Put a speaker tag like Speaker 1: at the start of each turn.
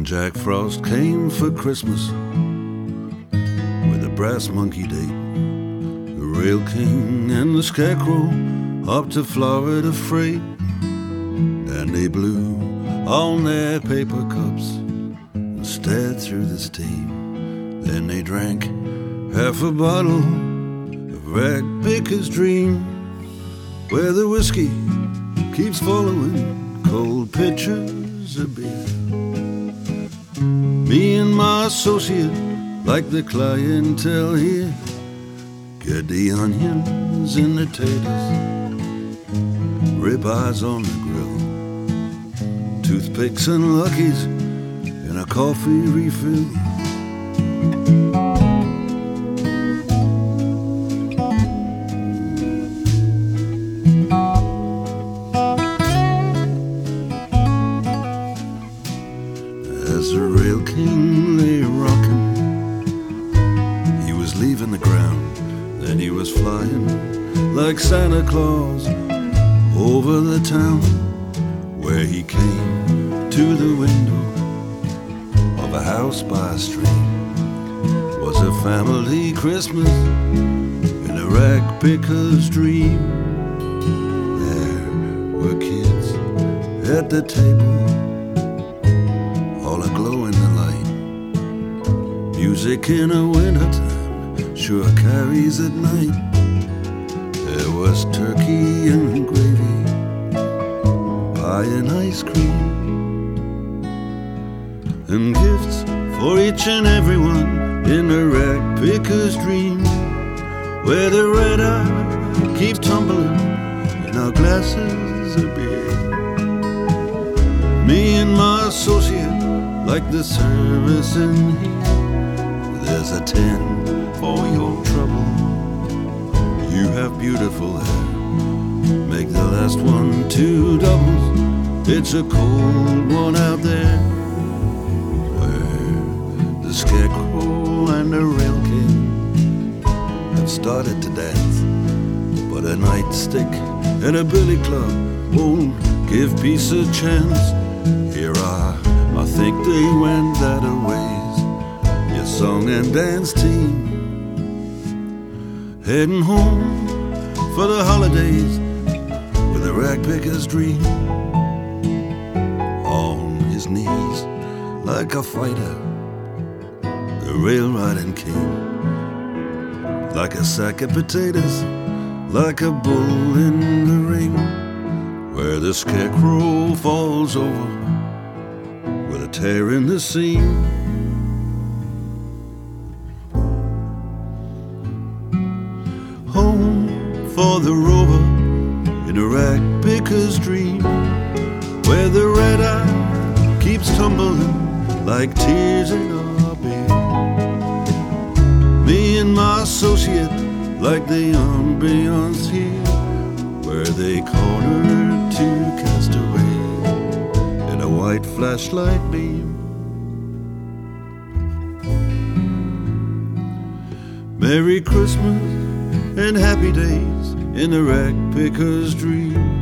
Speaker 1: Jack Frost came for Christmas with a brass monkey date. The Rail King and the Scarecrow up to Florida freight, and they blew on their paper cups and stared through the steam. Then they drank half a bottle of Rag Baker's Dream, where the whiskey keeps following cold pitchers of beer. Me and my associate, like the clientele here, get the onions and the taters, ribeyes on the grill, toothpicks and Luckies, and a coffee refill. As the Rail King lay rocking, he was leaving the ground, then he was flying like Santa Claus over the town, where he came to the window of a house by a stream. Was a family Christmas in a rag picker's dream. There were kids at the table, all aglow in the light. Music in a wintertime sure carries at night. There was turkey and gravy, pie and ice cream, and gifts for each and everyone in the rag picker's dream, where the red eye keep tumbling in our glasses of beer. Me and my associate, like the service in here, there's a 10 for your trouble. You have beautiful hair, make the last one 2 doubles. It's a cold one out there, where the Scarecrow and the Rail King have started to dance, but a nightstick and a billy club won't give peace a chance. Here I think they went that a ways, your song and dance team, heading home for the holidays with a rag picker's dream. On his knees like a fighter, the rail riding king, like a sack of potatoes, like a bull in the ring, where the Scarecrow falls over with a tear in the seam. Home for the rover in a rag picker's dream, where the red eye keeps tumbling like tears in our beer. Me and my associate, like the ambiance here, where they corner 2 castaways in a white flashlight beam. Merry Christmas and happy days in the rag picker's dream.